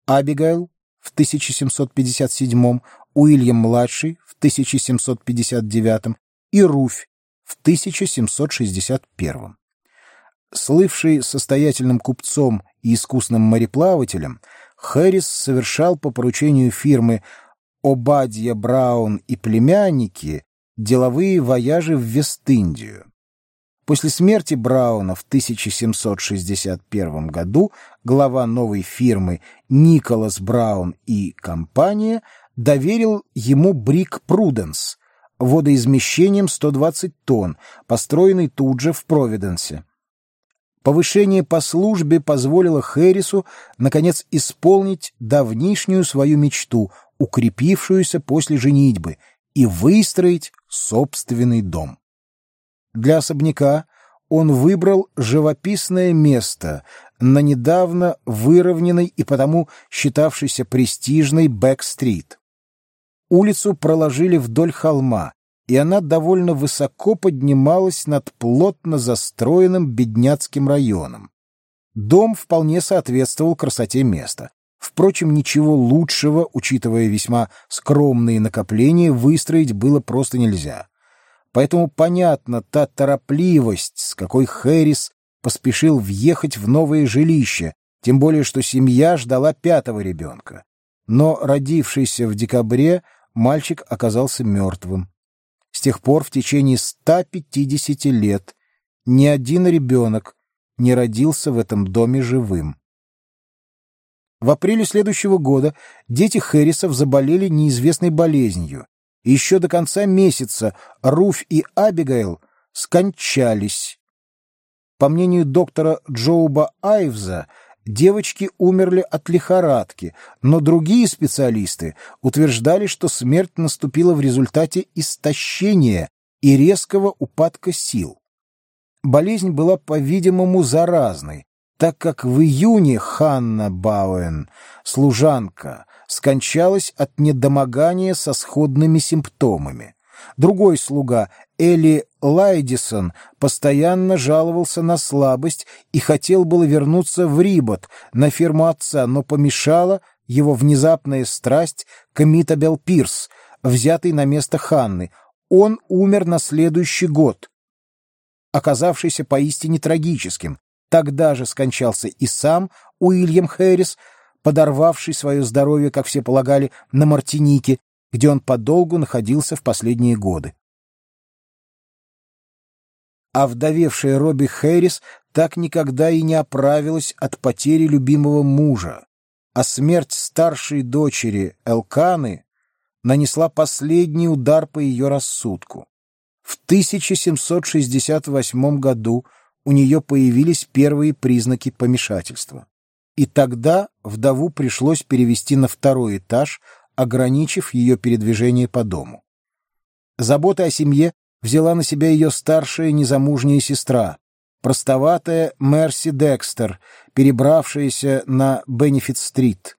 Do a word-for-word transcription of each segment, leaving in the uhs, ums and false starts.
Абигейл в тысяча семьсот пятьдесят седьмом, Уильям-младший в тысяча семьсот пятьдесят девятом и Руфь в тысяча семьсот шестьдесят первом. Слывший состоятельным купцом и искусным мореплавателем, Хэррис совершал по поручению фирмы Обадья Браун и племянники деловые вояжи в Вест-Индию. После смерти Брауна в тысяча семьсот шестьдесят первом году глава новой фирмы Николас Браун и компания доверил ему бриг «Пруденс» водоизмещением сто двадцать тонн, построенный тут же в Провиденсе. Повышение по службе позволило Хэррису, наконец, исполнить давнишнюю свою мечту, укрепившуюся после женитьбы, и выстроить собственный дом. Для особняка он выбрал живописное место на недавно выровненной и потому считавшейся престижной Бэк-стрит. Улицу проложили вдоль холма, и она довольно высоко поднималась над плотно застроенным бедняцким районом. Дом вполне соответствовал красоте места. Впрочем, ничего лучшего, учитывая весьма скромные накопления, выстроить было просто нельзя. Поэтому понятна та торопливость, с какой Хэррис поспешил въехать в новое жилище, тем более что семья ждала пятого ребенка. Но родившийся в декабре мальчик оказался мертвым. С тех пор в течение ста пятидесяти лет ни один ребенок не родился в этом доме живым. В апреле следующего года дети Хэррисов заболели неизвестной болезнью, и еще до конца месяца Руфь и Абигейл скончались. По мнению доктора Джоуба Айвза, девочки умерли от лихорадки, но другие специалисты утверждали, что смерть наступила в результате истощения и резкого упадка сил. Болезнь была, по-видимому, заразной, так как в июне Ханна Бауэн, служанка, скончалась от недомогания со сходными симптомами. Другой слуга, Элли Лайдисон, постоянно жаловался на слабость и хотел было вернуться в Рибот, на ферму отца, но помешала его внезапная страсть к Амитабел Пирс, взятой на место Ханны. Он умер на следующий год, оказавшийся поистине трагическим. Тогда же скончался и сам Уильям Хэррис, подорвавший свое здоровье, как все полагали, на Мартинике, где он подолгу находился в последние годы. А вдовевшая Робби Хэррис так никогда и не оправилась от потери любимого мужа, а смерть старшей дочери Элканы нанесла последний удар по ее рассудку. В тысяча семьсот шестьдесят восьмом году у нее появились первые признаки помешательства. И тогда вдову пришлось перевести на второй этаж, ограничив ее передвижение по дому. Заботы о семье взяла на себя ее старшая незамужняя сестра, простоватая Мерси Декстер, перебравшаяся на Бенефит-стрит.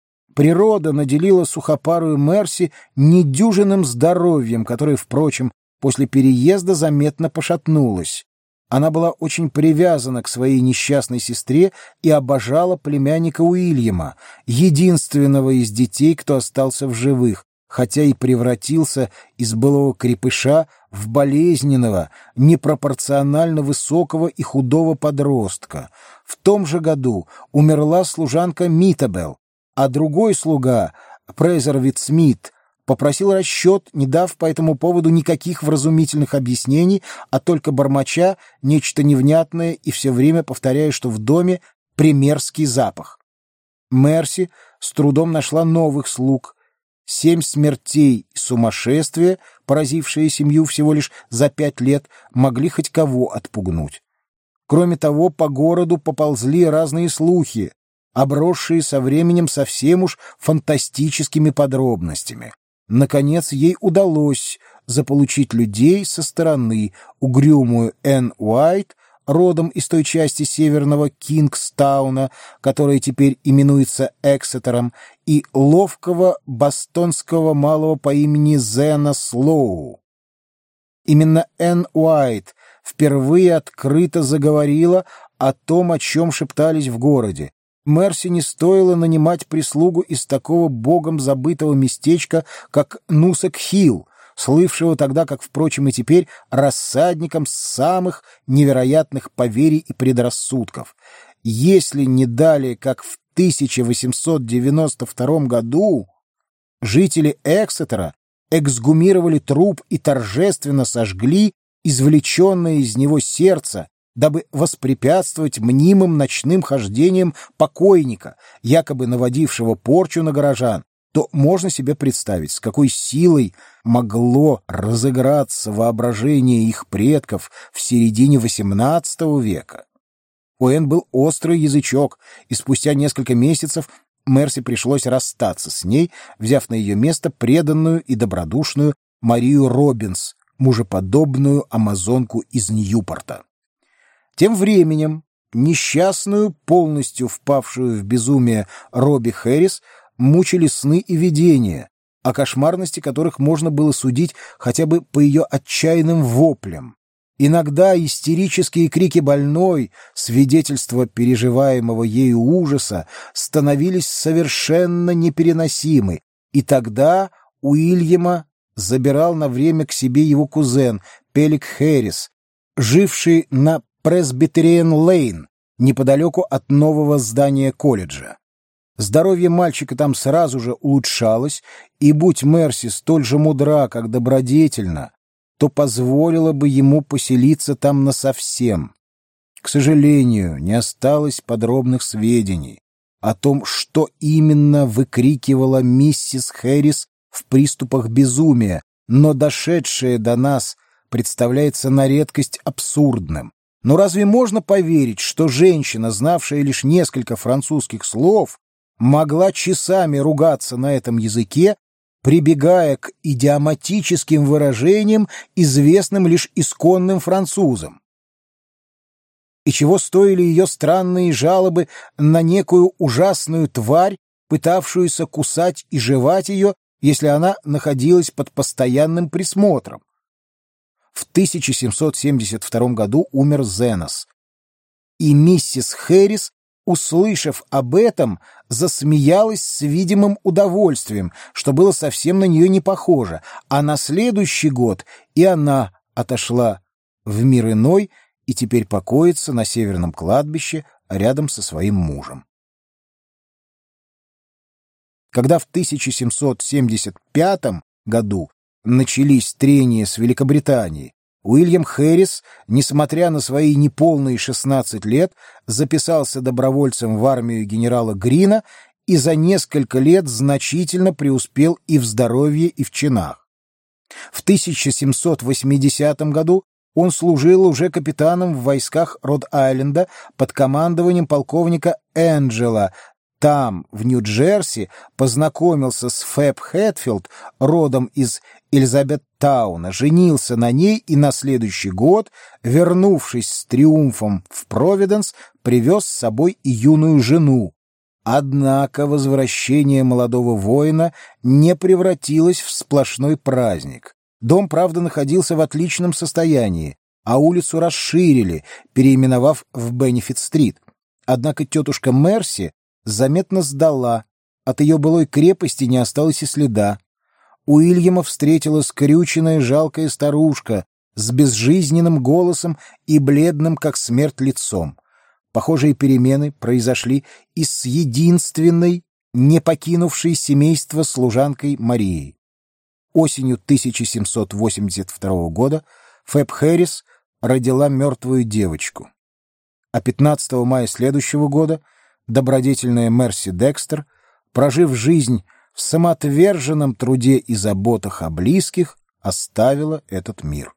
Природа наделила сухопарую Мерси недюжинным здоровьем, которое, впрочем, после переезда заметно пошатнулось. Она была очень привязана к своей несчастной сестре и обожала племянника Уильяма, единственного из детей, кто остался в живых, хотя и превратился из былого крепыша в болезненного, непропорционально высокого и худого подростка. В том же году умерла служанка Митабел, а другой слуга, Презервит Смит, попросил расчет, не дав по этому поводу никаких вразумительных объяснений, а только бормоча нечто невнятное и все время повторяя, что в доме примерский запах. Мерси с трудом нашла новых слуг. Семь смертей и сумасшествия, поразившие семью всего лишь за пять лет, могли хоть кого отпугнуть. Кроме того, по городу поползли разные слухи, обросшие со временем совсем уж фантастическими подробностями. Наконец, ей удалось заполучить людей со стороны: угрюмую Энн Уайт, родом из той части северного Кингстауна, которая теперь именуется Эксетером, и ловкого бостонского малого по имени Зена Слоу. Именно Энн Уайт впервые открыто заговорила о том, о чем шептались в городе. Мерси не стоило нанимать прислугу из такого богом забытого местечка, как Нусек-Хилл, слывшего тогда, как, впрочем, и теперь, рассадником самых невероятных поверий и предрассудков. Если не далее, как в тысяча восемьсот девяносто втором году, жители Эксетера эксгумировали труп и торжественно сожгли извлеченное из него сердце, дабы воспрепятствовать мнимым ночным хождениям покойника, якобы наводившего порчу на горожан, то можно себе представить, с какой силой могло разыграться воображение их предков в середине восемнадцатого века. У Энн был острый язычок, и спустя несколько месяцев Мерси пришлось расстаться с ней, взяв на ее место преданную и добродушную Марию Робинс, мужеподобную амазонку из Ньюпорта. Тем временем несчастную, полностью впавшую в безумие Робби Хэррис мучили сны и видения, о кошмарности которых можно было судить хотя бы по ее отчаянным воплям. Иногда истерические крики больной, свидетельство переживаемого ею ужаса, становились совершенно непереносимы, и тогда Уильяма забирал на время к себе его кузен Пелик Хэррис, живший на Пресбитериан-Лейн, неподалеку от нового здания колледжа. Здоровье мальчика там сразу же улучшалось, и, будь Мерси столь же мудра, как добродетельна, то позволила бы ему поселиться там насовсем. К сожалению, не осталось подробных сведений о том, что именно выкрикивала миссис Хэррис в приступах безумия, но дошедшее до нас представляется на редкость абсурдным. Но разве можно поверить, что женщина, знавшая лишь несколько французских слов, могла часами ругаться на этом языке, прибегая к идиоматическим выражениям, известным лишь исконным французам? И чего стоили ее странные жалобы на некую ужасную тварь, пытавшуюся кусать и жевать ее, если она находилась под постоянным присмотром? В тысяча семьсот семьдесят втором году умер Зенос, и миссис Хэррис, услышав об этом, засмеялась с видимым удовольствием, что было совсем на нее не похоже, а на следующий год и она отошла в мир иной и теперь покоится на северном кладбище рядом со своим мужем. Когда в тысяча семьсот семьдесят пятом году начались трения с Великобританией, Уильям Хэррис, несмотря на свои неполные шестнадцать лет, записался добровольцем в армию генерала Грина и за несколько лет значительно преуспел и в здоровье, и в чинах. В тысяча семьсот восьмидесятом году он служил уже капитаном в войсках Род-Айленда под командованием полковника Энджела. Там, в Нью-Джерси, познакомился с Фэб Хэтфилд, родом из Элизабеттауна, женился на ней и на следующий год, вернувшись с триумфом в Провиденс, привез с собой и юную жену. Однако возвращение молодого воина не превратилось в сплошной праздник. Дом, правда, находился в отличном состоянии, а улицу расширили, переименовав в Бенефит-стрит. Однако тетушка Мерси заметно сдала, от ее былой крепости не осталось и следа. Уильяма встретила скрюченная жалкая старушка с безжизненным голосом и бледным, как смерть, лицом. Похожие перемены произошли и с единственной, не покинувшей семейство служанкой Марией. Осенью тысяча семьсот восемьдесят второго года Фэб Хэррис родила мертвую девочку. А пятнадцатого мая следующего года добродетельная Мерси Декстер, прожив жизнь в самоотверженном труде и заботах о близких, оставила этот мир.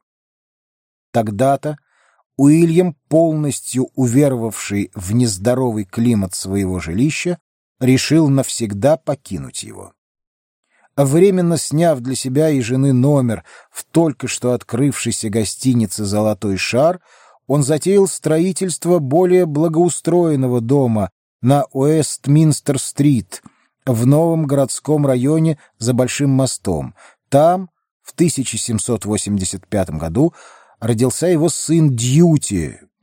Тогда-то Уильям, полностью уверовавший в нездоровый климат своего жилища, решил навсегда покинуть его. Временно сняв для себя и жены номер в только что открывшейся гостинице «Золотой шар», он затеял строительство более благоустроенного дома на Уэстминстер-стрит, в новом городском районе за Большим мостом. Там, в тысяча семьсот восемьдесят пятом году, родился его сын Дьюти,